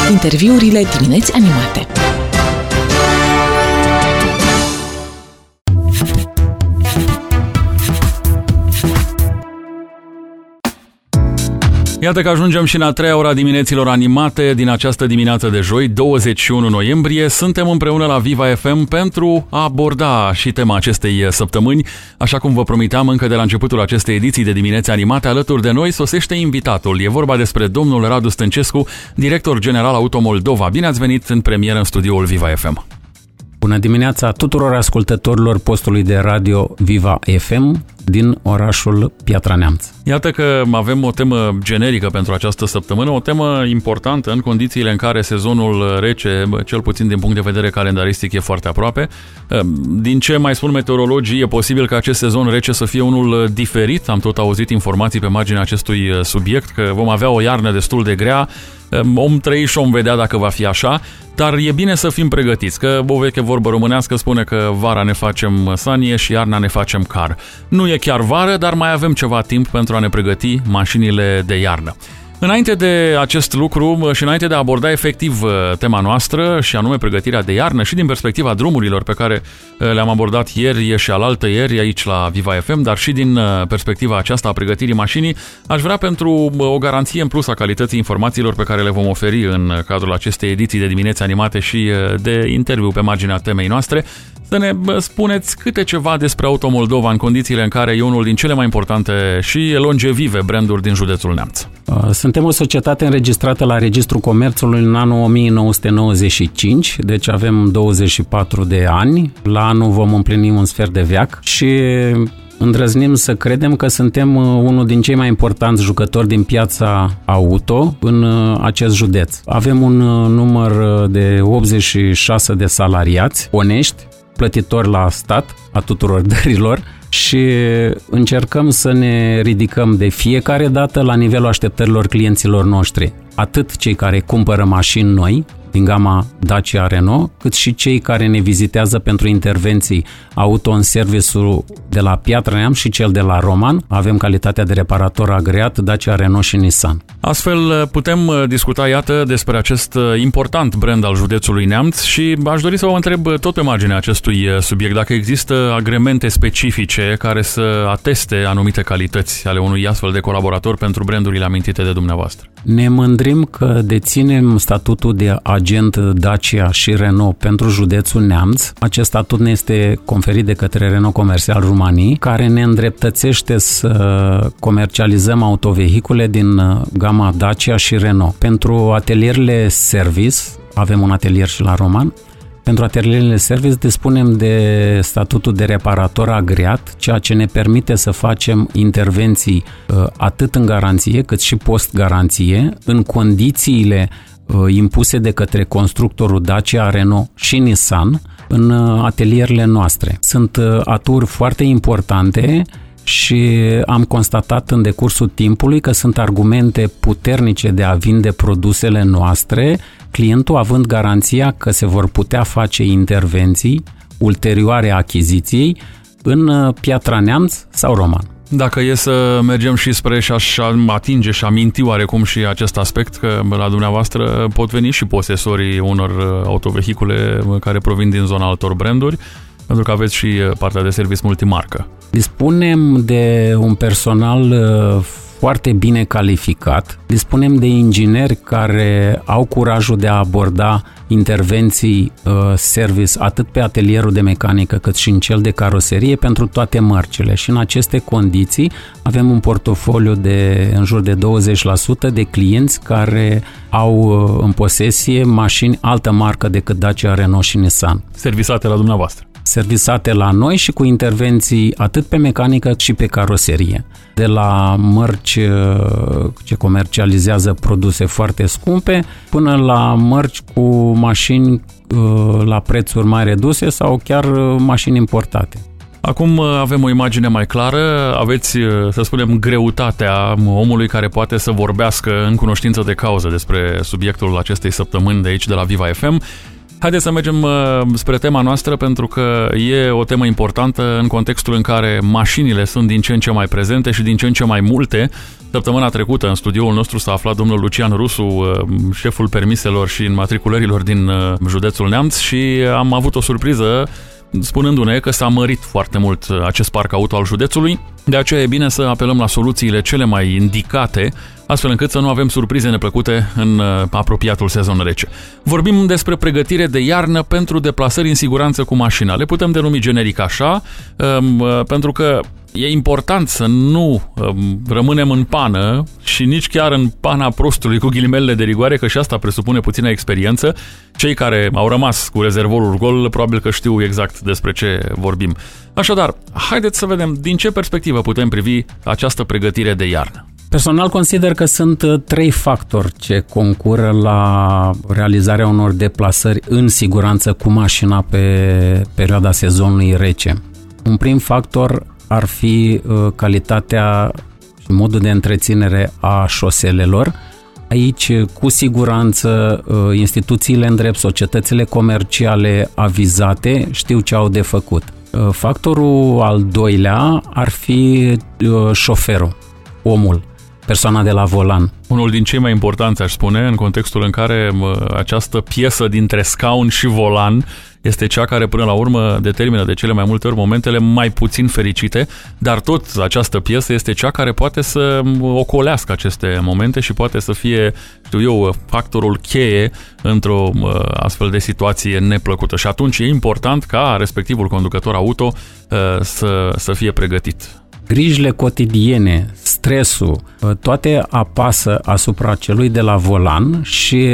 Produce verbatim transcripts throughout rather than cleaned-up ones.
Interviurile Dimineți Animate. Iată că ajungem și în a treia ora dimineților animate din această dimineață de joi, douăzeci și unu noiembrie. Suntem împreună la Viva F M pentru a aborda și tema acestei săptămâni. Așa cum vă promiteam încă de la începutul acestei ediții de dimineți animate, alături de noi sosește invitatul. E vorba despre domnul Radu Stâncescu, director general Auto Moldova. Bine ați venit în premieră în studioul Viva F M. Bună dimineața tuturor ascultătorilor postului de radio Viva F M din orașul Piatra Neamț. Iată că avem o temă generică pentru această săptămână, o temă importantă în condițiile în care sezonul rece, cel puțin din punct de vedere calendaristic, e foarte aproape. Din ce mai spun meteorologii, e posibil ca acest sezon rece să fie unul diferit. Am tot auzit informații pe marginea acestui subiect, că vom avea o iarnă destul de grea. Om trăi și om vedea dacă va fi așa, dar e bine să fim pregătiți, că o veche vorbă românească spune că vara ne facem sanie și iarna ne facem car. Nu e chiar vară, dar mai avem ceva timp pentru a ne pregăti mașinile de iarnă. Înainte de acest lucru și înainte de a aborda efectiv tema noastră, și anume pregătirea de iarnă și din perspectiva drumurilor pe care le-am abordat ieri și alaltă ieri aici la Viva F M, dar și din perspectiva aceasta a pregătirii mașinii, aș vrea pentru o garanție în plus a calității informațiilor pe care le vom oferi în cadrul acestei ediții de dimineți animate și de interviu pe marginea temei noastre, să ne spuneți câte ceva despre Auto Moldova în condițiile în care e unul din cele mai importante și longevive branduri din județul Neamț. Suntem o societate înregistrată la Registrul Comerțului în anul o mie nouă sute nouăzeci și cinci, deci avem douăzeci și patru de ani. La anul vom împlini un sfert de veac și îndrăznim să credem că suntem unul din cei mai importanți jucători din piața auto în acest județ. Avem un număr de optzeci și șase de salariați onești, plătitori la stat a tuturor dărilor, și încercăm să ne ridicăm de fiecare dată la nivelul așteptărilor clienților noștri. Atât cei care cumpără mașini noi din gama Dacia Renault, cât și cei care ne vizitează pentru intervenții auto în serviciul de la Piatra Neamț și cel de la Roman. Avem calitatea de reparator agreat Dacia Renault și Nissan. Astfel putem discuta, iată, despre acest important brand al județului Neamț și aș dori să vă întreb tot pe marginea acestui subiect dacă există agremente specifice care să ateste anumite calități ale unui astfel de colaborator pentru brandurile amintite de dumneavoastră. Ne mândrim că deținem statutul de agent Dacia și Renault pentru județul Neamț. Acest statut ne este conferit de către Renault Comercial România, care ne îndreptățește să comercializăm autovehicule din gama Dacia și Renault. Pentru atelierele service, avem un atelier și la Roman, pentru atelierele service dispunem de statutul de reparator agreat, ceea ce ne permite să facem intervenții atât în garanție cât și post-garanție, în condițiile impuse de către constructorul Dacia, Renault și Nissan în atelierele noastre. Sunt aturi foarte importante și am constatat în decursul timpului că sunt argumente puternice de a vinde produsele noastre, clientul având garanția că se vor putea face intervenții ulterioare achiziției în Piatra Neamț sau Roman. Dacă e să mergem și spre și a atinge și aminti oarecum și acest aspect, că la dumneavoastră pot veni și posesorii unor autovehicule care provin din zona altor branduri, pentru că aveți și partea de serviciu multimarcă. Dispunem de un personal foarte bine calificat, dispunem de ingineri care au curajul de a aborda intervenții uh, service atât pe atelierul de mecanică cât și în cel de caroserie pentru toate mărcile, și în aceste condiții avem un portofoliu de în jur de douăzeci la sută de clienți care au uh, în posesie mașini altă marcă decât Dacia, Renault și Nissan. Servisate la dumneavoastră. Servisate la noi și cu intervenții atât pe mecanică și pe caroserie. De la mărci ce comercializează produse foarte scumpe până la mărci cu mașini la prețuri mai reduse sau chiar mașini importate. Acum avem o imagine mai clară, aveți, să spunem, greutatea omului care poate să vorbească în cunoștință de cauză despre subiectul acestei săptămâni de aici, de la Viva F M. Haideți să mergem spre tema noastră, pentru că e o temă importantă în contextul în care mașinile sunt din ce în ce mai prezente și din ce în ce mai multe. Săptămâna trecută în studioul nostru s-a aflat domnul Lucian Rusu, șeful permiselor și înmatriculărilor din județul Neamț, și am avut o surpriză spunându-ne că s-a mărit foarte mult acest parc auto al județului. De aceea e bine să apelăm la soluțiile cele mai indicate, astfel încât să nu avem surprize neplăcute în apropiatul sezon rece. Vorbim despre pregătire de iarnă pentru deplasări în siguranță cu mașina. Le putem denumi generic așa, pentru că e important să nu rămânem în pană și nici chiar în pana prostului, cu ghilimelele de rigoare, că și asta presupune puțină experiență. Cei care au rămas cu rezervorul gol probabil că știu exact despre ce vorbim. Așadar, haideți să vedem din ce perspectivă putem privi această pregătire de iarnă. Personal consider că sunt trei factori ce concură la realizarea unor deplasări în siguranță cu mașina pe perioada sezonului rece. Un prim factor ar fi calitatea și modul de întreținere a șoselelor. Aici, cu siguranță, instituțiile în drept, societățile comerciale avizate știu ce au de făcut. Factorul al doilea ar fi șoferul, omul, persoana de la volan. Unul din cei mai importanți, aș spune, în contextul în care această piesă dintre scaun și volan este cea care până la urmă determină de cele mai multe ori momentele mai puțin fericite, dar tot această piesă este cea care poate să ocolească aceste momente și poate să fie, știu eu, factorul cheie într-o astfel de situație neplăcută. Și atunci e important ca respectivul conducător auto să, să fie pregătit. Grijile cotidiene, stresul, toate apasă asupra celui de la volan și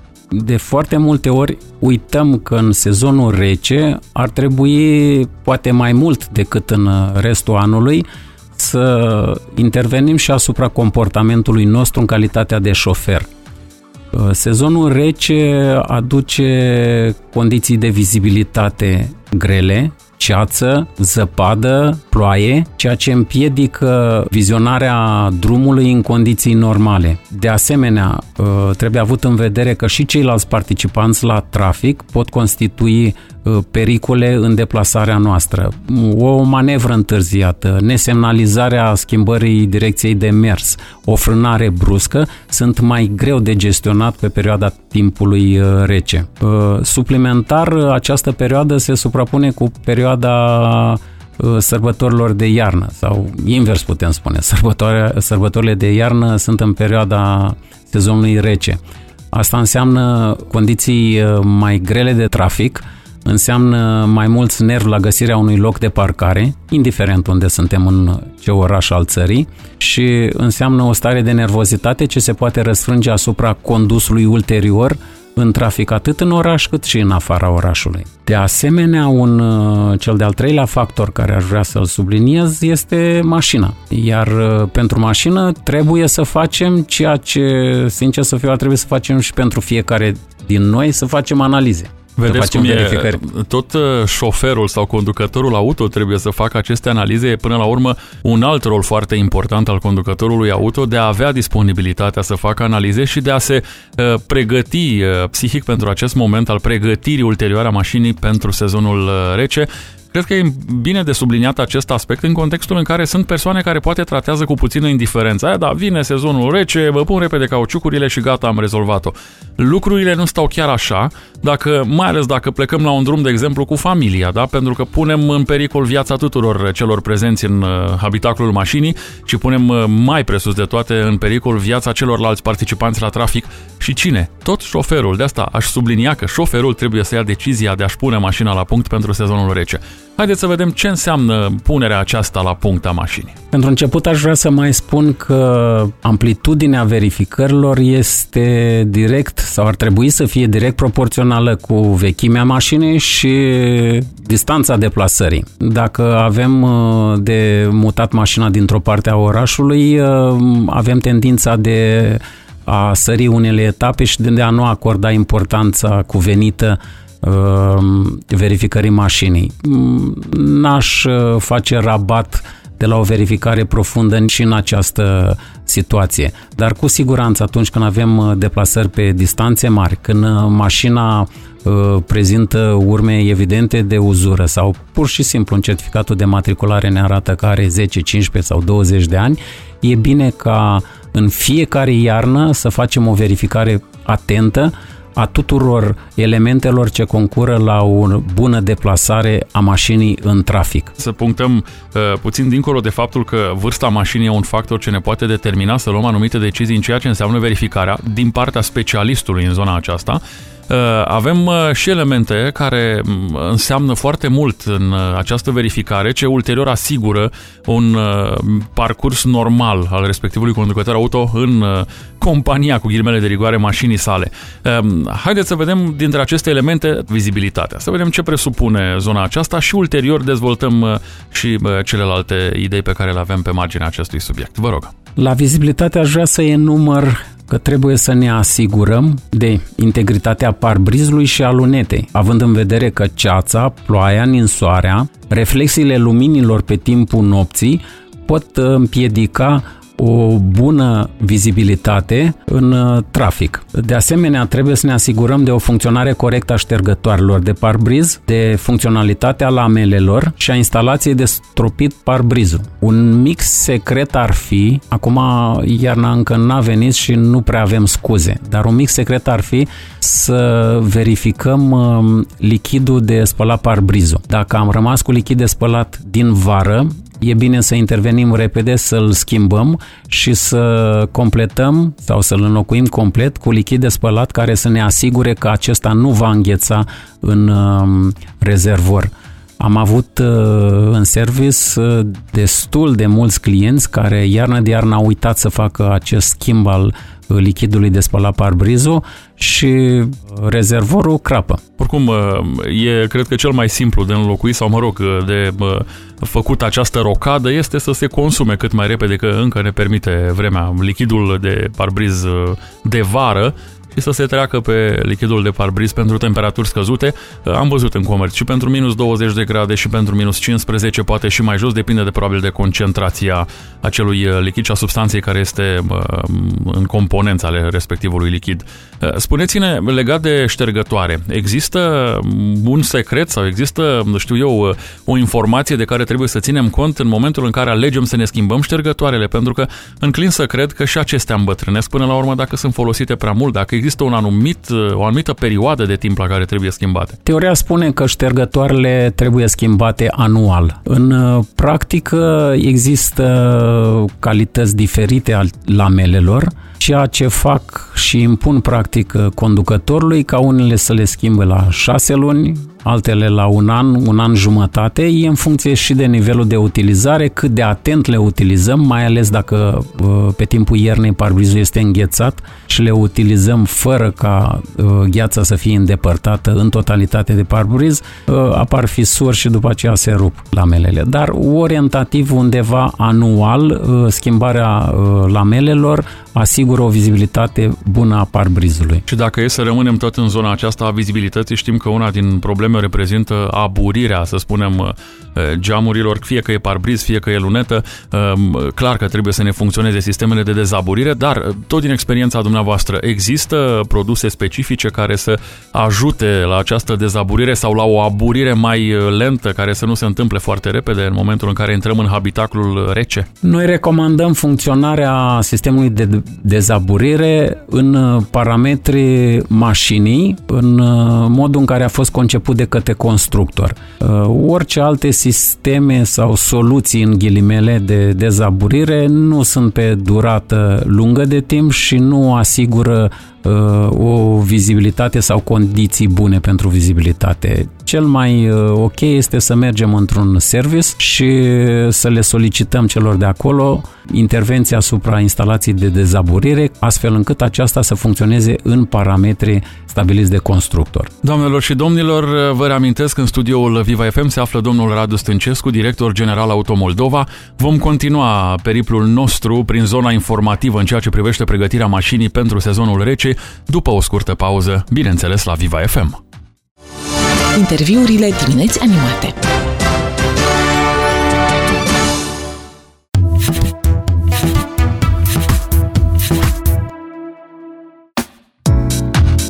de foarte multe ori uităm că în sezonul rece ar trebui, poate mai mult decât în restul anului, să intervenim și asupra comportamentului nostru în calitatea de șofer. Sezonul rece aduce condiții de vizibilitate grele, ceață, zăpadă, ploaie, ceea ce împiedică vizionarea drumului în condiții normale. De asemenea, trebuie avut în vedere că și ceilalți participanți la trafic pot constitui pericole în deplasarea noastră. O manevră întârziată, nesemnalizarea schimbării direcției de mers, o frânare bruscă sunt mai greu de gestionat pe perioada timpului rece. Suplimentar, această perioadă se suprapune cu perioada sărbătorilor de iarnă, sau invers putem spune, sărbătorile de iarnă sunt în perioada sezonului rece. Asta înseamnă condiții mai grele de trafic, înseamnă mai mulți nervi la găsirea unui loc de parcare, indiferent unde suntem, în ce oraș al țării, și înseamnă o stare de nervozitate ce se poate răsfrânge asupra condusului ulterior în trafic, atât în oraș cât și în afara orașului. De asemenea, un, cel de-al treilea factor care aș vrea să-l subliniez este mașina. Iar pentru mașină trebuie să facem ceea ce, sincer să fiu, ar trebui să facem și pentru fiecare din noi, să facem analize. Vedeți cum e, tot șoferul sau conducătorul auto trebuie să facă aceste analize. E până la urmă un alt rol foarte important al conducătorului auto, de a avea disponibilitatea să facă analize și de a se uh, pregăti uh, psihic pentru acest moment al pregătirii ulterioare a mașinii pentru sezonul uh, rece. Cred că e bine de subliniat acest aspect în contextul în care sunt persoane care poate tratează cu puțină indiferență. Aia, da, vine sezonul rece, vă pun repede cauciucurile și gata, am rezolvat-o. Lucrurile nu stau chiar așa, dacă, mai ales dacă plecăm la un drum, de exemplu, cu familia, da? Pentru că punem în pericol viața tuturor celor prezenți în habitaculul mașinii și punem mai presus de toate în pericol viața celorlalți participanți la trafic. Și cine? Tot șoferul. De asta aș sublinia că șoferul trebuie să ia decizia de a-și pune mașina la punct pentru sezonul rece. Haideți să vedem ce înseamnă punerea aceasta la punct a mașinii. Pentru început aș vrea să mai spun că amplitudinea verificărilor este direct sau ar trebui să fie direct proporțională cu vechimea mașinii și distanța deplasării. Dacă avem de mutat mașina dintr-o parte a orașului, avem tendința de a sări unele etape și de a nu acorda importanța cuvenită verificării mașinii. N-aș face rabat de la o verificare profundă și în această situație. Dar cu siguranță atunci când avem deplasări pe distanțe mari, când mașina prezintă urme evidente de uzură sau pur și simplu în certificatul de matriculare ne arată că are zece, cincisprezece sau douăzeci de ani, e bine ca în fiecare iarnă să facem o verificare atentă a tuturor elementelor ce concură la o bună deplasare a mașinii în trafic. Să punctăm uh, puțin dincolo de faptul că vârsta mașinii e un factor ce ne poate determina să luăm anumite decizii în ceea ce înseamnă verificarea din partea specialistului în zona aceasta. Avem și elemente care înseamnă foarte mult în această verificare, ce ulterior asigură un parcurs normal al respectivului conducător auto în compania, cu ghilimele de rigoare, mașinii sale. Haideți să vedem dintre aceste elemente vizibilitatea, să vedem ce presupune zona aceasta și ulterior dezvoltăm și celelalte idei pe care le avem pe marginea acestui subiect. Vă rog. La vizibilitate aș vrea să enumăr că trebuie să ne asigurăm de integritatea parbrizului și a lunetei, având în vedere că ceața, ploaia, ninsoarea, reflexiile luminilor pe timpul nopții pot împiedica o bună vizibilitate în trafic. De asemenea, trebuie să ne asigurăm de o funcționare corectă a ștergătoarelor de parbriz, de funcționalitatea lamelelor și a instalației de stropit parbrizul. Un mic secret ar fi, acum iarna încă n-a venit și nu prea avem scuze, dar un mic secret ar fi să verificăm lichidul de spălat parbrizul. Dacă am rămas cu lichid de spălat din vară, e bine să intervenim repede, să-l schimbăm și să completăm sau să-l înlocuim complet cu lichid de spălat care să ne asigure că acesta nu va îngheța în uh, rezervor. Am avut uh, în service uh, destul de mulți clienți care iarnă de iarnă au uitat să facă acest schimb al lichidului de spălat parbrizul și rezervorul crapă. Oricum, e, cred că cel mai simplu de înlocuit sau, mă rog, de făcut această rocadă este să se consume cât mai repede, că încă ne permite vremea, lichidul de parbriz de vară, și să se treacă pe lichidul de parbriz pentru temperaturi scăzute. Am văzut în comerț și pentru minus douăzeci de grade și pentru minus cincisprezece, poate și mai jos, depinde de probabil de concentrația acelui lichid și a substanței care este în componența ale respectivului lichid. Spuneți-ne, legat de ștergătoare, există un secret sau există, știu eu, o informație de care trebuie să ținem cont în momentul în care alegem să ne schimbăm ștergătoarele? Pentru că înclin să cred că și acestea îmbătrânesc până la urmă dacă sunt folosite prea mult, dacă există un anumit, o anumită perioadă de timp la care trebuie schimbate. Teoria spune că ștergătoarele trebuie schimbate anual. În practică există calități diferite al lamelelor, ceea ce fac și impun practic conducătorului ca unele să le schimbe la șase luni, altele la un an, un an jumătate, e în funcție și de nivelul de utilizare, cât de atent le utilizăm, mai ales dacă pe timpul iernii parbrizul este înghețat și le utilizăm fără ca gheața să fie îndepărtată în totalitate de parbriz, apar fisuri și după aceea se rup lamelele. Dar orientativ undeva anual, schimbarea lamelelor asigură o vizibilitate bună a parbrizului. Și dacă e să rămânem tot în zona aceasta a vizibilității, știm că una din probleme reprezintă aburirea, să spunem, geamurilor, fie că e parbriz, fie că e lunetă. Clar că trebuie să ne funcționeze sistemele de dezaburire, dar tot din experiența dumneavoastră, există produse specifice care să ajute la această dezaburire sau la o aburire mai lentă, care să nu se întâmple foarte repede în momentul în care intrăm în habitaclul rece? Noi recomandăm funcționarea sistemului de dezaburire în parametrii mașinii, în modul în care a fost conceput de către constructor. Orice alte sisteme sau soluții în ghilimele de dezaburire nu sunt pe durată lungă de timp și nu asigură o vizibilitate sau condiții bune pentru vizibilitate. Cel mai ok este să mergem într-un service și să le solicităm celor de acolo intervenția asupra instalației de dezaburire, astfel încât aceasta să funcționeze în parametri stabiliți de constructor. Doamnelor și domnilor, vă reamintesc că în studioul Viva F M se află domnul Radu Stâncescu, director general Auto Moldova. Vom continua periplul nostru prin zona informativă în ceea ce privește pregătirea mașinii pentru sezonul rece, după o scurtă pauză, bineînțeles la Viva F M. Interviurile dimineți animate.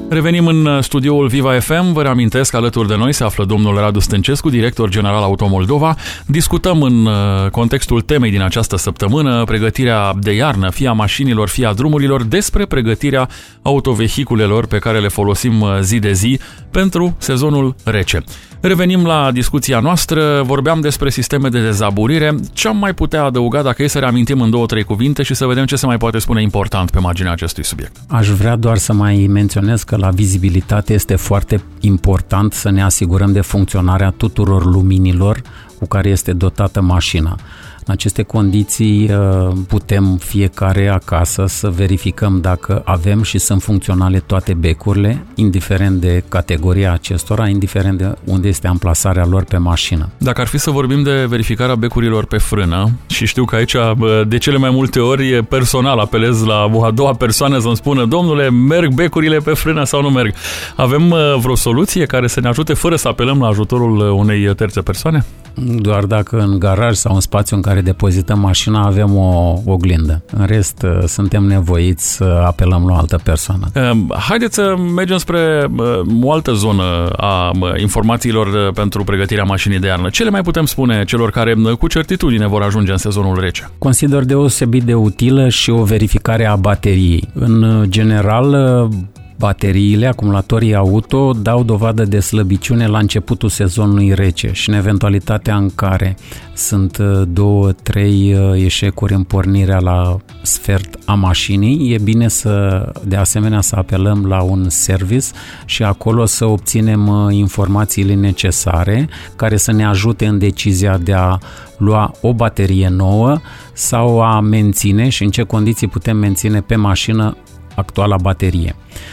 Revenim în studioul Viva F M. Vă reamintesc, alături de noi se află domnul Radu Stâncescu, director general Auto Moldova. Discutăm în contextul temei din această săptămână, pregătirea de iarnă, fie a mașinilor, fie a drumurilor, despre pregătirea autovehiculelor pe care le folosim zi de zi pentru sezonul rece. Revenim la discuția noastră, vorbeam despre sisteme de dezaburire. Ce am mai putea adăuga dacă e să reamintim în două, trei cuvinte și să vedem ce se mai poate spune important pe marginea acestui subiect? Aș vrea doar să mai menționez că la vizibilitate este foarte important să ne asigurăm de funcționarea tuturor luminilor cu care este dotată mașina. În aceste condiții putem fiecare acasă să verificăm dacă avem și sunt funcționale toate becurile, indiferent de categoria acestora, indiferent de unde este amplasarea lor pe mașină. Dacă ar fi să vorbim de verificarea becurilor pe frână, și știu că aici de cele mai multe ori personal apelez la o a doua persoană să-mi spună: domnule, merg becurile pe frână sau nu merg? Avem vreo soluție care să ne ajute fără să apelăm la ajutorul unei terțe persoane? Doar dacă în garaj sau în spațiu în care depozităm mașina avem o oglindă. În rest, suntem nevoiți să apelăm la o altă persoană. Haideți să mergem spre o altă zonă a informațiilor pentru pregătirea mașinii de iarnă. Ce le mai putem spune celor care cu certitudine vor ajunge în sezonul rece? Consider deosebit de utilă și o verificare a bateriei. În general, bateriile, acumulatorii auto dau dovadă de slăbiciune la începutul sezonului rece și în eventualitatea în care sunt două, trei eșecuri în pornirea la sfert a mașinii, e bine să, de asemenea, să apelăm la un service și acolo să obținem informațiile necesare care să ne ajute în decizia de a lua o baterie nouă sau a menține și în ce condiții putem menține pe mașină actuala baterie.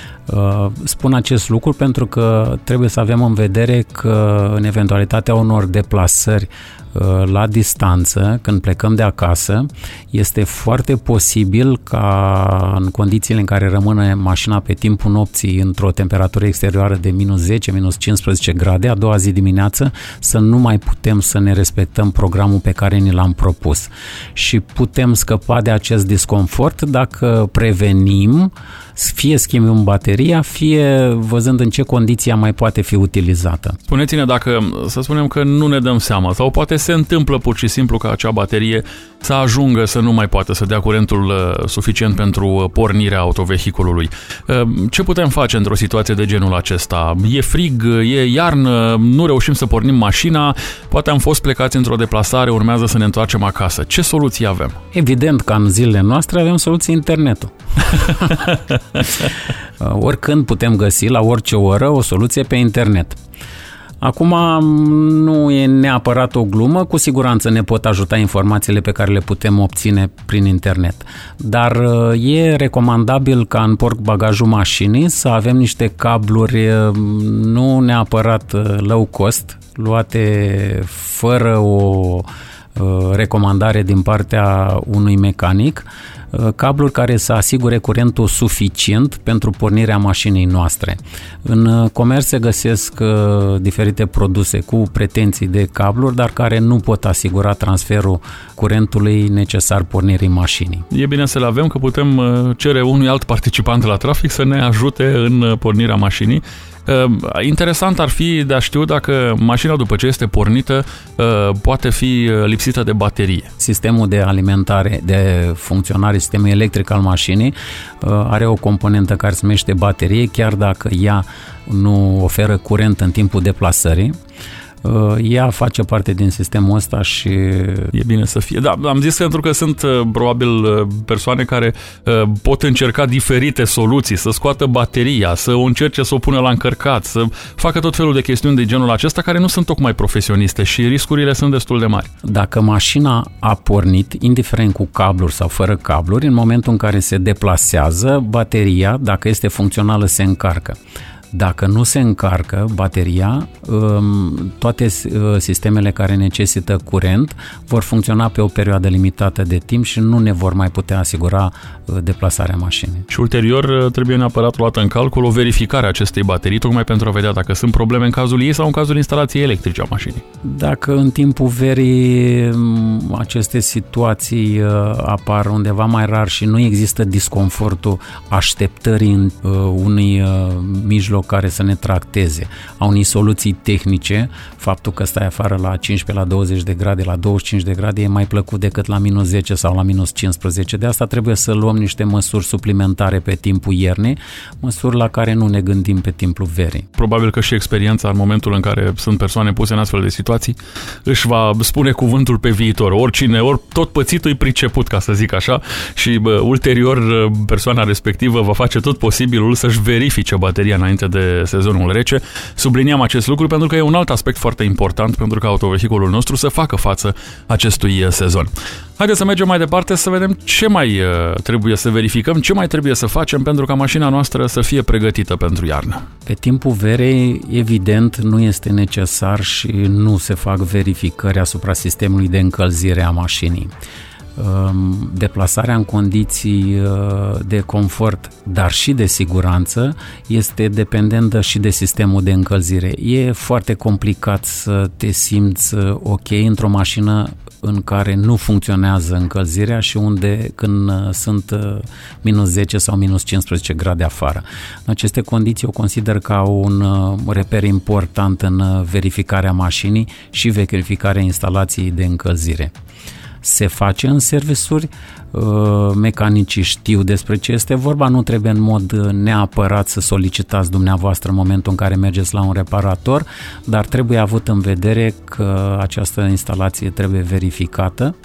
Spun acest lucru pentru că trebuie să avem în vedere că în eventualitatea unor deplasări la distanță, când plecăm de acasă, este foarte posibil ca în condițiile în care rămâne mașina pe timpul nopții într-o temperatură exterioară de minus zece, minus cincisprezece grade, a doua zi dimineață, să nu mai putem să ne respectăm programul pe care ni l-am propus. Și putem scăpa de acest disconfort dacă prevenim, fie schimbăm bateria, fie văzând în ce condiții mai poate fi utilizată. Spuneți-ne dacă, să spunem că nu ne dăm seama sau poate se întâmplă pur și simplu ca acea baterie să ajungă să nu mai poată să dea curentul suficient pentru pornirea autovehiculului. Ce putem face într-o situație de genul acesta? E frig, e iarnă, nu reușim să pornim mașina, poate am fost plecați într-o deplasare, urmează să ne întoarcem acasă. Ce soluții avem? Evident că în zilele noastre avem soluții internetul. Oricând putem găsi la orice oră o soluție pe internet. Acum nu e neapărat o glumă, cu siguranță ne pot ajuta informațiile pe care le putem obține prin internet, dar e recomandabil ca în portbagajul mașinii să avem niște cabluri nu neapărat low cost, luate fără o recomandare din partea unui mecanic, cabluri care să asigure curentul suficient pentru pornirea mașinii noastre. În comerț se găsesc diferite produse cu pretenții de cabluri, dar care nu pot asigura transferul curentului necesar pornirii mașinii. E bine să le avem, că putem cere unui alt participant la trafic să ne ajute în pornirea mașinii. Interesant ar fi de a știu dacă mașina, după ce este pornită, poate fi lipsită de baterie. Sistemul de alimentare, de funcționare, sistemul electric al mașinii are o componentă care se numește baterie, chiar dacă ea nu oferă curent în timpul deplasării. Ea face parte din sistemul ăsta și e bine să fie. Da, am zis pentru că sunt probabil persoane care pot încerca diferite soluții, să scoată bateria, să o încerce să o pună la încărcat, să facă tot felul de chestiuni de genul acesta care nu sunt tocmai profesioniste și riscurile sunt destul de mari. Dacă mașina a pornit, indiferent cu cabluri sau fără cabluri, în momentul în care se deplasează, bateria, dacă este funcțională, se încarcă. Dacă nu se încarcă bateria, toate sistemele care necesită curent vor funcționa pe o perioadă limitată de timp și nu ne vor mai putea asigura deplasarea mașinii. Și ulterior trebuie neapărat luată în calcul o verificare a acestei baterii, tocmai pentru a vedea dacă sunt probleme în cazul ei sau în cazul instalației electrice a mașinii. Dacă în timpul verii aceste situații apar undeva mai rar și nu există disconfortul așteptării în unui mijloc care să ne tracteze, a unei soluții tehnice, faptul că stai afară la cincisprezece, la douăzeci de grade, la douăzeci și cinci de grade e mai plăcut decât la minus zece sau la minus cincisprezece. De asta trebuie să luăm niște măsuri suplimentare pe timpul iernii, măsuri la care nu ne gândim pe timpul verii. Probabil că și experiența în momentul în care sunt persoane puse în astfel de situații își va spune cuvântul pe viitor. Oricine, ori tot pățitul e priceput, ca să zic așa, și bă, ulterior persoana respectivă va face tot posibilul să-și verifice bateria înainte de sezonul rece. Subliniem acest lucru pentru că e un alt aspect foarte important pentru ca autovehiculul nostru să facă față acestui sezon. Haideți să mergem mai departe să vedem ce mai trebuie să verificăm, ce mai trebuie să facem pentru ca mașina noastră să fie pregătită pentru iarnă. Pe timpul verei, evident, nu este necesar și nu se fac verificări asupra sistemului de încălzire a mașinii. Deplasarea în condiții de confort, dar și de siguranță, este dependentă și de sistemul de încălzire. E foarte complicat să te simți ok într-o mașină în care nu funcționează încălzirea și unde când sunt minus zece sau minus cincisprezece grade afară. În aceste condiții o consider ca un reper important în verificarea mașinii și verificarea instalației de încălzire. Se face în servisuri, mecanicii știu despre ce este vorba, nu trebuie în mod neapărat să solicitați dumneavoastră în momentul în care mergeți la un reparator, dar trebuie avut în vedere că această instalație trebuie verificată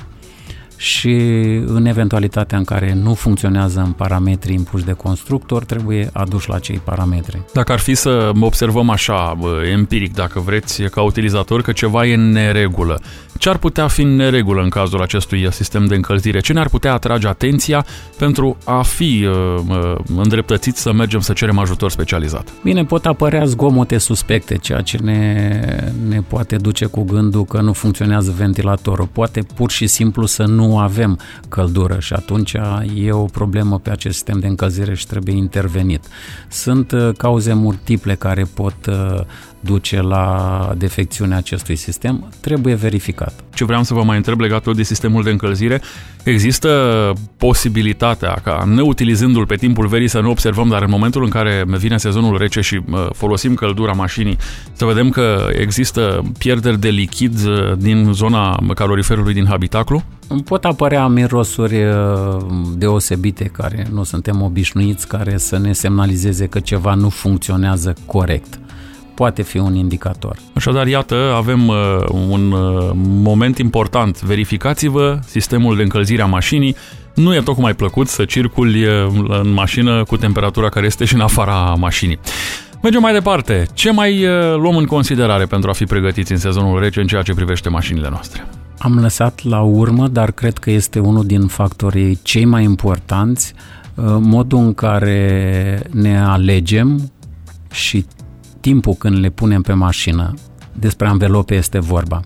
și în eventualitatea în care nu funcționează în parametrii impuși de constructor, trebuie aduși la cei parametri. Dacă ar fi să observăm așa, empiric, dacă vreți, ca utilizator, că ceva e în neregulă, ce ar putea fi în neregulă în cazul acestui sistem de încălzire? Ce ne-ar putea atrage atenția pentru a fi uh, îndreptățiți să mergem să cerem ajutor specializat? Bine, pot apărea zgomote suspecte, ceea ce ne, ne poate duce cu gândul că nu funcționează ventilatorul. Poate pur și simplu să nu avem căldură și atunci e o problemă pe acest sistem de încălzire și trebuie intervenit. Sunt uh, cauze multiple care pot uh, duce la defecțiunea acestui sistem, trebuie verificat. Ce vreau să vă mai întreb legat tot de sistemul de încălzire, există posibilitatea ca, neutilizându-l pe timpul verii, să nu observăm, dar în momentul în care vine sezonul rece și folosim căldura mașinii, să vedem că există pierderi de lichid din zona caloriferului din habitaclu? Pot apărea mirosuri deosebite care nu suntem obișnuiți, care să ne semnalizeze că ceva nu funcționează corect. Poate fi un indicator. Așadar, iată, avem uh, un uh, moment important. Verificați-vă sistemul de încălzire a mașinii. Nu e tocmai plăcut să circuli uh, în mașină cu temperatura care este și în afara mașinii. Mergem mai departe. Ce mai uh, luăm în considerare pentru a fi pregătiți în sezonul rece în ceea ce privește mașinile noastre? Am lăsat la urmă, dar cred că este unul din factorii cei mai importanți, uh, modul în care ne alegem și timpul când le punem pe mașină. Despre anvelope este vorba.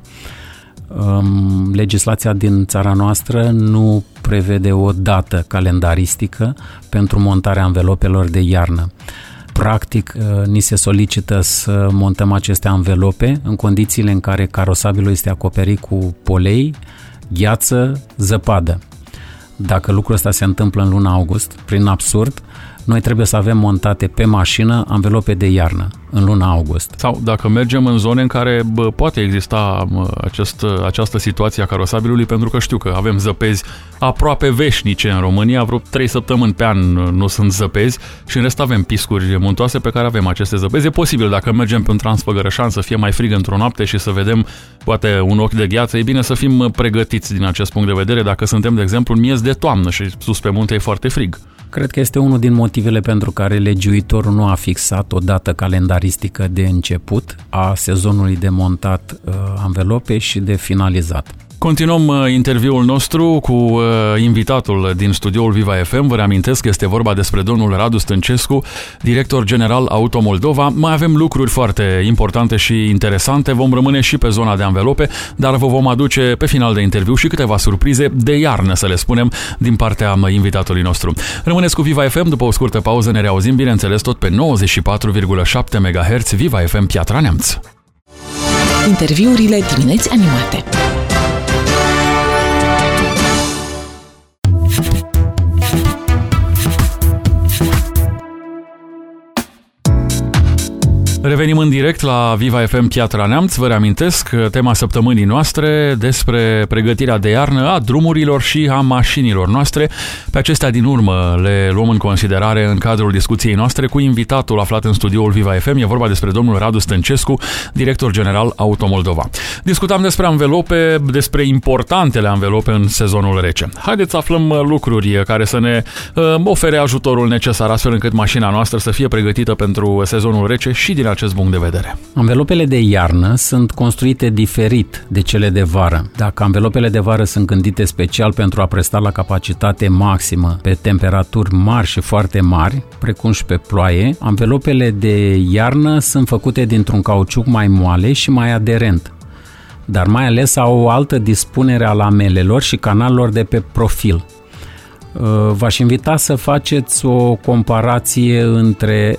Legislația din țara noastră nu prevede o dată calendaristică pentru montarea anvelopelor de iarnă. Practic, ni se solicită să montăm aceste anvelope în condițiile în care carosabilul este acoperit cu polei, gheață, zăpadă. Dacă lucrul ăsta se întâmplă în luna august, prin absurd, noi trebuie să avem montate pe mașină anvelope de iarnă în luna august. Sau dacă mergem în zone în care bă, poate exista acest, această situație a carosabilului, pentru că știu că avem zăpezi aproape veșnice în România, vreo trei săptămâni pe an nu sunt zăpezi și în rest avem piscuri muntoase pe care avem aceste zăpezi. E posibil dacă mergem pe un Transfăgărășan să fie mai frig într-o noapte și să vedem poate un ochi de gheață, e bine să fim pregătiți din acest punct de vedere dacă suntem, de exemplu, în miez de toamnă și sus pe munte e foarte frig. Cred că este unul din motivele pentru care legiuitorul nu a fixat o dată calendaristică de început a sezonului de montat uh, anvelope și de finalizat. Continuăm interviul nostru cu invitatul din studioul Viva F M. Vă reamintesc că este vorba despre domnul Radu Stăncescu, director general Auto Moldova. Mai avem lucruri foarte importante și interesante. Vom rămâne și pe zona de anvelope, dar vă vom aduce pe final de interviu și câteva surprize de iarnă, să le spunem, din partea invitatului nostru. Rămâneți cu Viva F M, după o scurtă pauză ne reauzim, bineînțeles, tot pe nouăzeci și patru virgulă șapte megahertz. Viva F M Piatra Neamț. Interviurile dimineți animate. Revenim în direct la Viva F M Piatra Neamț. Vă reamintesc tema săptămânii noastre despre pregătirea de iarnă a drumurilor și a mașinilor noastre. Pe acestea din urmă le luăm în considerare în cadrul discuției noastre cu invitatul aflat în studioul Viva F M. E vorba despre domnul Radu Stăncescu, director general Auto Moldova. Discutam despre anvelope, despre importantele anvelope în sezonul rece. Haideți să aflăm lucruri care să ne uh, ofere ajutorul necesar astfel încât mașina noastră să fie pregătită pentru sezonul rece și din acest punct de vedere. Anvelopele de iarnă sunt construite diferit de cele de vară. Dacă anvelopele de vară sunt gândite special pentru a presta la capacitate maximă pe temperaturi mari și foarte mari, precum și pe ploaie, anvelopele de iarnă sunt făcute dintr-un cauciuc mai moale și mai aderent, dar mai ales au o altă dispunere a lamelelor și canalelor de pe profil. V-aș invita să faceți o comparație între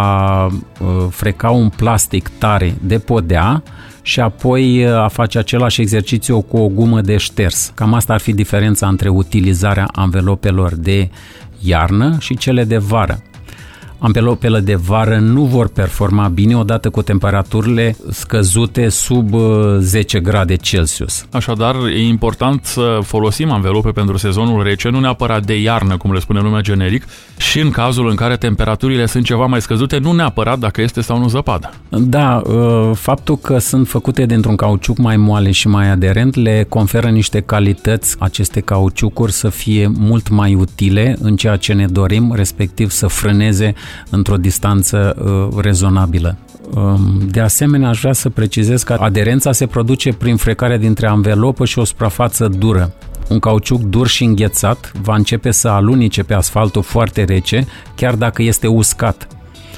a freca un plastic tare de podea și apoi a face același exercițiu cu o gumă de șters. Cam asta ar fi diferența între utilizarea anvelopelor de iarnă și cele de vară. Anvelopele de vară nu vor performa bine odată cu temperaturile scăzute sub zece grade Celsius. Așadar, e important să folosim anvelope pentru sezonul rece, nu neapărat de iarnă, cum le spune lumea generic, și în cazul în care temperaturile sunt ceva mai scăzute, nu neapărat dacă este sau nu zăpadă. Da, faptul că sunt făcute dintr-un cauciuc mai moale și mai aderent le conferă niște calități, aceste cauciucuri să fie mult mai utile în ceea ce ne dorim, respectiv să frâneze într-o distanță uh, rezonabilă. Um, de asemenea, aș vrea să precizez că aderența se produce prin frecarea dintre anvelopă și o suprafață dură. Un cauciuc dur și înghețat va începe să alunice pe asfaltul foarte rece, chiar dacă este uscat.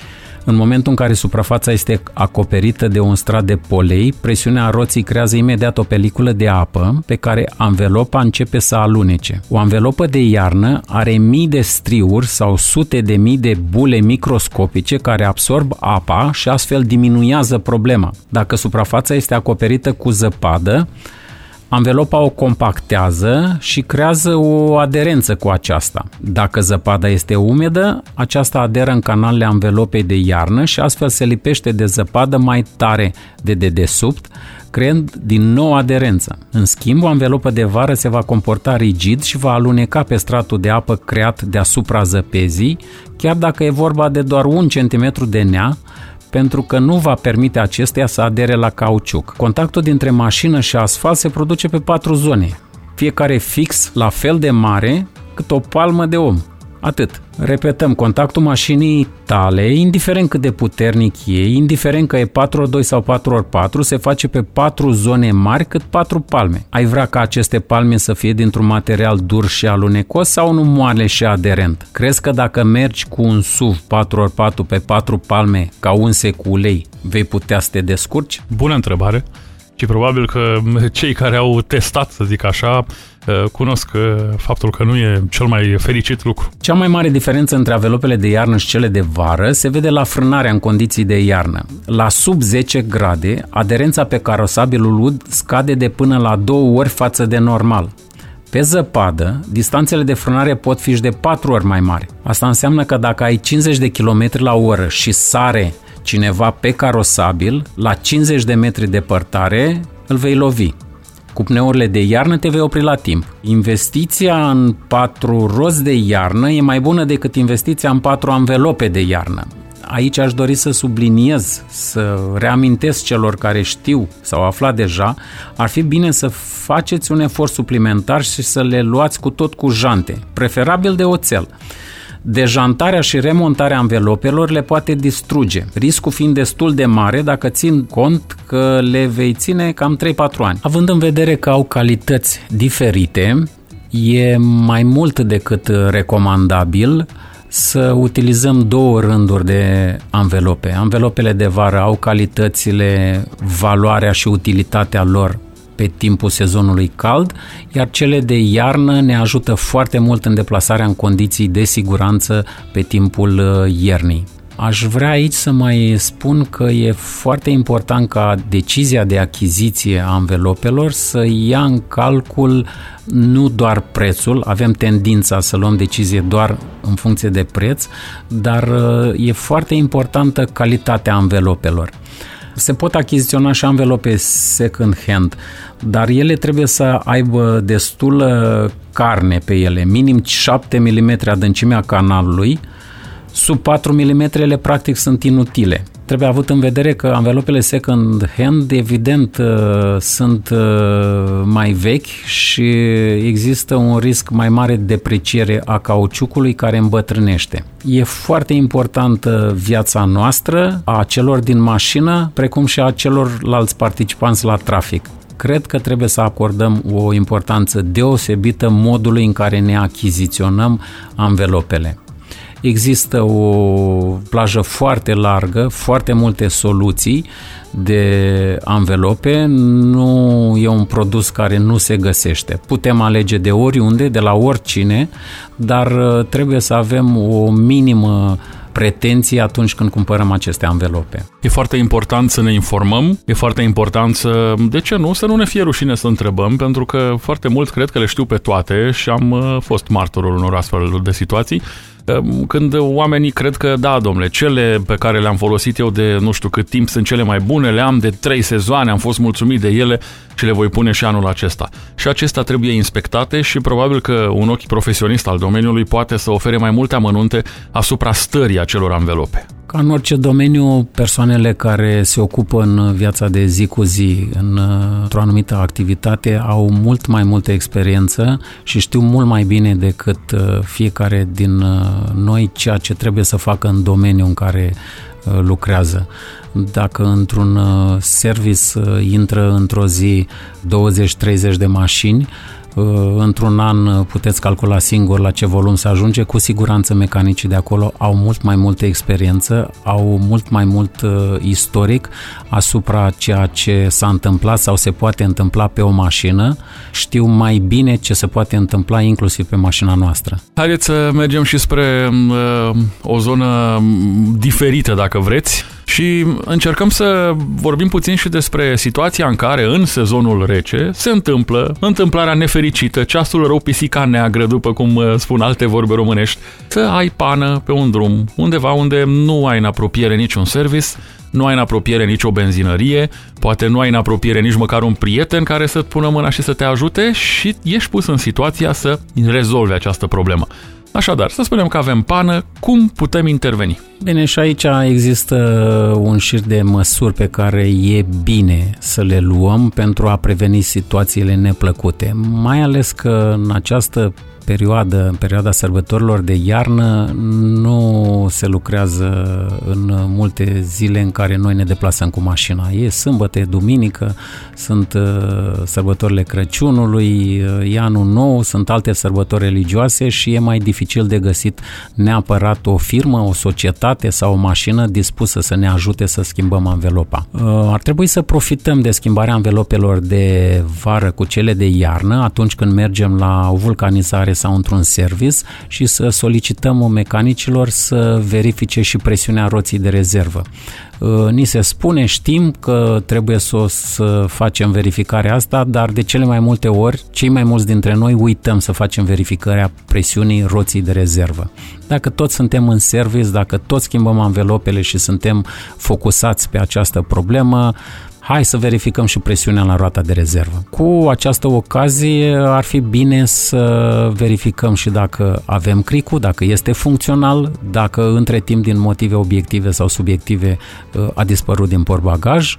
În momentul în care suprafața este acoperită de un strat de polei, presiunea roții creează imediat o peliculă de apă pe care anvelopa începe să alunece. O anvelopă de iarnă are mii de striuri sau sute de mii de bule microscopice care absorb apa și astfel diminuează problema. Dacă suprafața este acoperită cu zăpadă, anvelopa o compactează și creează o aderență cu aceasta. Dacă zăpada este umedă, aceasta aderă în canalele anvelopei de iarnă și astfel se lipește de zăpadă mai tare de dedesubt, creând din nou aderență. În schimb, o anvelopă de vară se va comporta rigid și va aluneca pe stratul de apă creat deasupra zăpezii, chiar dacă e vorba de doar un centimetru de nea, pentru că nu va permite acesteia să adere la cauciuc. Contactul dintre mașină și asfalt se produce pe patru zone, fiecare fix la fel de mare cât o palmă de om. Atât. Repetăm, contactul mașinii tale, indiferent cât de puternic e, indiferent că e patru ori doi sau patru ori patru, se face pe patru zone mari cât patru palme. Ai vrea ca aceste palme să fie dintr-un material dur și alunecos sau nu moale și aderent? Crezi că dacă mergi cu un S U V patru ori patru pe patru palme ca unse cu ulei, vei putea să te descurci? Bună întrebare. Și probabil că cei care au testat, să zic așa, cunosc faptul că nu e cel mai fericit lucru. Cea mai mare diferență între anvelopele de iarnă și cele de vară se vede la frânarea în condiții de iarnă. La sub zece grade, aderența pe carosabilul ud scade de până la două ori față de normal. Pe zăpadă, distanțele de frânare pot fi și de patru ori mai mari. Asta înseamnă că dacă ai cincizeci de kilometri la oră și sare cineva pe carosabil, la cincizeci de metri departare îl vei lovi. Cu pneurile de iarnă te vei opri la timp. Investiția în patru roți de iarnă e mai bună decât investiția în patru anvelope de iarnă. Aici aș dori să subliniez, să reamintesc celor care știu sau aflat deja, ar fi bine să faceți un efort suplimentar și să le luați cu tot cu jante, preferabil de oțel. Dejantarea și remontarea anvelopelor le poate distruge, riscul fiind destul de mare dacă țin cont că le vei ține cam trei patru ani. Având în vedere că au calități diferite, e mai mult decât recomandabil să utilizăm două rânduri de anvelope. Anvelopele de vară au calitățile, valoarea și utilitatea lor pe timpul sezonului cald, iar cele de iarnă ne ajută foarte mult în deplasarea în condiții de siguranță pe timpul iernii. Aș vrea aici să mai spun că e foarte important ca decizia de achiziție a anvelopelor să ia în calcul nu doar prețul, avem tendința să luăm decizie doar în funcție de preț, dar e foarte importantă calitatea anvelopelor. Se pot achiziționa și anvelope second hand, dar ele trebuie să aibă destulă carne pe ele, minim șapte milimetri adâncimea canalului, sub patru milimetri practic sunt inutile. Trebuie avut în vedere că anvelopele second hand, evident, sunt mai vechi și există un risc mai mare de depreciere a cauciucului care îmbătrânește. E foarte importantă viața noastră, a celor din mașină, precum și a celorlalți participanți la trafic. Cred că trebuie să acordăm o importanță deosebită modului în care ne achiziționăm anvelopele. Există o plajă foarte largă, foarte multe soluții de anvelope, nu e un produs care nu se găsește. Putem alege de oriunde, de la oricine, dar trebuie să avem o minimă pretenții atunci când cumpărăm aceste anvelope. E foarte important să ne informăm, e foarte important să, de ce nu, să nu ne fie rușine să întrebăm, pentru că foarte mult cred că le știu pe toate și am fost martorul unor astfel de situații. Când oamenii cred că, da, domnule, cele pe care le-am folosit eu de nu știu cât timp sunt cele mai bune, le am de trei sezoane, am fost mulțumit de ele și le voi pune și anul acesta. Și acestea trebuie inspectate și probabil că un ochi profesionist al domeniului poate să ofere mai multe amănunte asupra stării acelor anvelope. Ca în orice domeniu, persoanele care se ocupă în viața de zi cu zi, într-o anumită activitate, au mult mai multă experiență și știu mult mai bine decât fiecare din noi ceea ce trebuie să facă în domeniul în care lucrează. Dacă într-un service intră într-o zi douăzeci treizeci de mașini, într-un an puteți calcula singur la ce volum se ajunge, cu siguranță mecanicii de acolo au mult mai multă experiență, au mult mai mult uh, istoric asupra ceea ce s-a întâmplat sau se poate întâmpla pe o mașină, știu mai bine ce se poate întâmpla inclusiv pe mașina noastră. Haideți să mergem și spre uh, o zonă diferită, dacă vreți, și încercăm să vorbim puțin și despre situația în care în sezonul rece se întâmplă întâmplarea nefericită, ceasul rău, pisica neagră, după cum spun alte vorbe românești, să ai pană pe un drum, undeva unde nu ai în apropiere niciun service, nu ai în apropiere nicio benzinărie, poate nu ai în apropiere nici măcar un prieten care să-ți pună mâna și să te ajute și ești pus în situația să rezolvi această problemă. Așadar, să spunem că avem pană, cum putem interveni? Bine, și aici există un șir de măsuri pe care e bine să le luăm pentru a preveni situațiile neplăcute. Mai ales că în această perioadă, în perioada sărbătorilor de iarnă, nu se lucrează în multe zile în care noi ne deplasăm cu mașina. E sâmbătă, e duminică, sunt sărbătorile Crăciunului, e anul nou, sunt alte sărbători religioase și e mai dificil de găsit neapărat o firmă, o societate sau o mașină dispusă să ne ajute să schimbăm anvelopa. Ar trebui să profităm de schimbarea anvelopelor de vară cu cele de iarnă atunci când mergem la o vulcanizare sau într-un service și să solicităm mecanicilor să verifice și presiunea roții de rezervă. Ni se spune, știm că trebuie să, să facem verificarea asta, dar de cele mai multe ori, cei mai mulți dintre noi uităm să facem verificarea presiunii roții de rezervă. Dacă toți suntem în service, dacă toți schimbăm anvelopele și suntem focusați pe această problemă, hai să verificăm și presiunea la roata de rezervă. Cu această ocazie ar fi bine să verificăm și dacă avem cricul, dacă este funcțional, dacă între timp din motive obiective sau subiective a dispărut din portbagaj,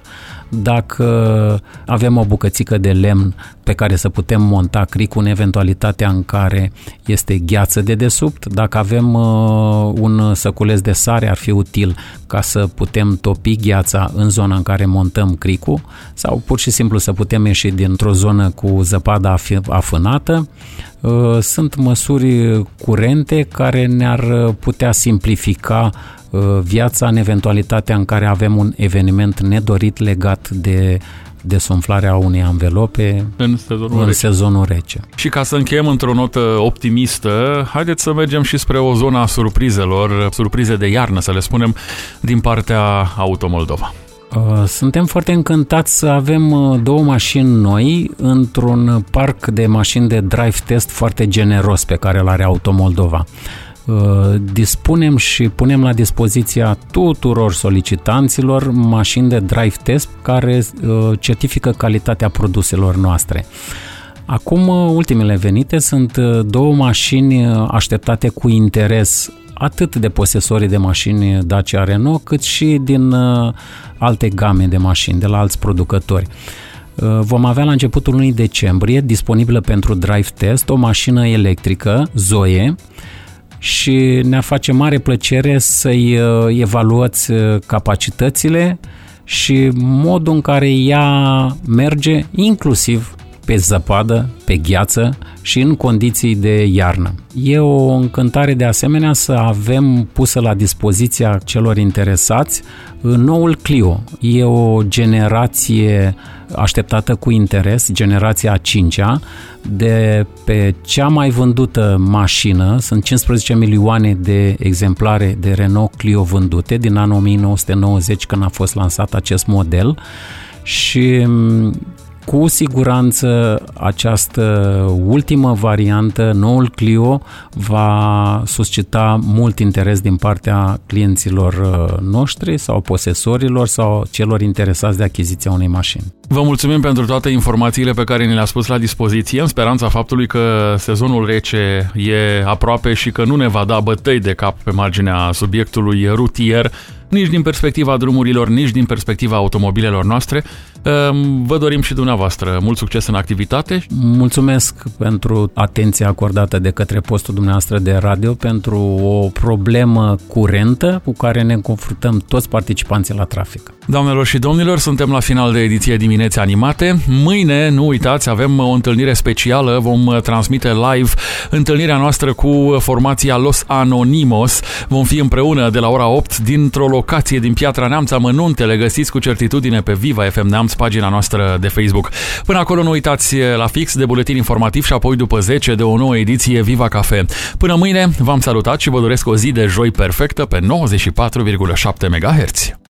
dacă avem o bucățică de lemn pe care să putem monta cricul în eventualitatea în care este gheață de desubt, dacă avem uh, un săculeț de sare ar fi util ca să putem topi gheața în zona în care montăm cricul traficul sau pur și simplu să putem ieși dintr-o zonă cu zăpada afânată. Sunt măsuri curente care ne-ar putea simplifica viața în eventualitatea în care avem un eveniment nedorit legat de desumflarea unei anvelope în sezonul, în rece. sezonul rece. Și ca să încheiem într-o notă optimistă, haideți să mergem și spre o zonă a surprizelor, surprize de iarnă, să le spunem, din partea Auto Moldova. Suntem foarte încântați să avem două mașini noi într-un parc de mașini de drive test foarte generos pe care îl are Auto Moldova. Dispunem și punem la dispoziția tuturor solicitanților mașini de drive test care certifică calitatea produselor noastre. Acum, ultimele venite sunt două mașini așteptate cu interes atât de posesorii de mașini Dacia Renault, cât și din alte game de mașini, de la alți producători. Vom avea la începutul lunii decembrie, disponibilă pentru drive test, o mașină electrică, Zoe, și ne-ar face mare plăcere să-i evaluați capacitățile și modul în care ea merge, inclusiv pe zăpadă, pe gheață și în condiții de iarnă. E o încântare de asemenea să avem pusă la dispoziția celor interesați noul Clio. E o generație așteptată cu interes, generația a cincea, de pe cea mai vândută mașină, sunt cincisprezece milioane de exemplare de Renault Clio vândute din anul o mie nouă sute nouăzeci când a fost lansat acest model și cu siguranță această ultimă variantă, noul Clio, va suscita mult interes din partea clienților noștri sau posesorilor sau celor interesați de achiziția unei mașini. Vă mulțumim pentru toate informațiile pe care ni le-ați pus la dispoziție, în speranța faptului că sezonul rece e aproape și că nu ne va da bătăi de cap pe marginea subiectului rutier, nici din perspectiva drumurilor, nici din perspectiva automobilelor noastre. Vă dorim și dumneavoastră mult succes în activitate. Mulțumesc pentru atenția acordată de către postul dumneavoastră de radio pentru o problemă curentă cu care ne confruntăm toți participanții la trafic. Doamnelor și domnilor, suntem la final de ediție Dimineți Animate. Mâine, nu uitați, avem o întâlnire specială, vom transmite live întâlnirea noastră cu formația Los Anonimos. Vom fi împreună de la ora opt dintr-o locație din Piatra Neamț. Amănuntele găsiți cu certitudine pe Viva F M Neamț, pagina noastră de Facebook. Până acolo nu uitați la fix de buletin informativ și apoi după zece de o nouă ediție Viva Cafe. Până mâine v-am salutat și vă doresc o zi de joi perfectă pe nouăzeci și patru virgulă șapte megahertz.